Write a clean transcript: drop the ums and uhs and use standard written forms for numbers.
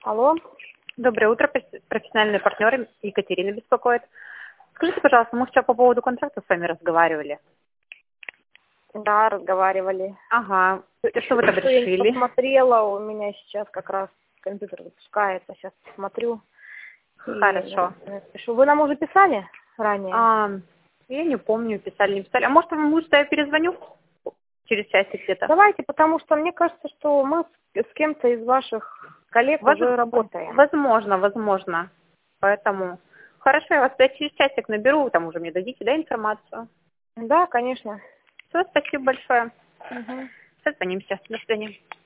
Алло. Доброе утро, профессиональные партнеры. Екатерина беспокоит. Скажите, пожалуйста, мы вчера по поводу контракта с вами разговаривали. Да, разговаривали. Ага. Что вы там Я не решили? посмотрела, у меня сейчас как раз компьютер запускается, сейчас посмотрю. Хорошо. Вы нам уже писали ранее? Я не помню, писали, не писали. А может, вам лучше я перезвоню через часик где-то? Давайте, потому что мне кажется, что мы с кем-то из ваших коллег уже работаем. Возможно. Поэтому хорошо, я вас через часик наберу, там уже мне дадите, да, информацию? Да, конечно. Все, спасибо большое. Угу. Созвонимся. До свидания.